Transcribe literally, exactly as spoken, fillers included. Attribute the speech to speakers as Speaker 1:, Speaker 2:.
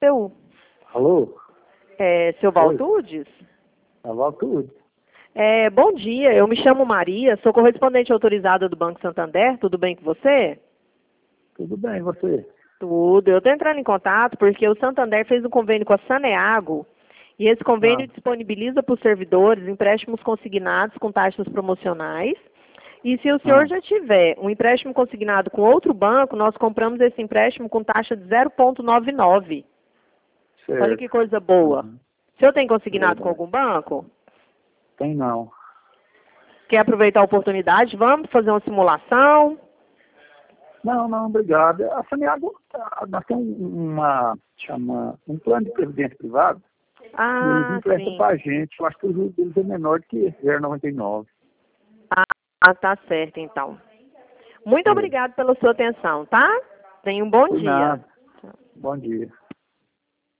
Speaker 1: Eu,
Speaker 2: Alô?
Speaker 1: é, seu Valtudes?
Speaker 2: A Valtude.
Speaker 1: É, bom dia, eu me chamo Maria, sou correspondente autorizada do Banco Santander, tudo bem com você?
Speaker 2: Tudo bem, e você?
Speaker 1: Tudo. Eu estou entrando em contato porque o Santander fez um convênio com a Saneago e esse convênio
Speaker 2: Ah,
Speaker 1: disponibiliza para os servidores empréstimos consignados com taxas promocionais. E se o senhor
Speaker 2: ah,
Speaker 1: já tiver um empréstimo consignado com outro banco, nós compramos esse empréstimo com taxa de zero vírgula noventa e nove. Olha que
Speaker 2: certo.
Speaker 1: coisa boa.
Speaker 2: Uhum,
Speaker 1: O senhor tem consignado com
Speaker 2: verdade.
Speaker 1: algum banco?
Speaker 2: Tem não.
Speaker 1: Quer aproveitar a oportunidade? Vamos fazer uma simulação?
Speaker 2: Não, não, obrigado. A Saneago, tá- nós temos uma, chama, um plano de previdência privado e eles
Speaker 1: Ah,
Speaker 2: emprestam
Speaker 1: sim.
Speaker 2: para a gente. Eu acho que o juros deles é menor do que zero vírgula noventa e nove.
Speaker 1: Ah, tá certo, então. Muito
Speaker 2: É,
Speaker 1: obrigada pela sua atenção, tá? Tenha um bom
Speaker 2: por
Speaker 1: dia.
Speaker 2: nada. Bom dia.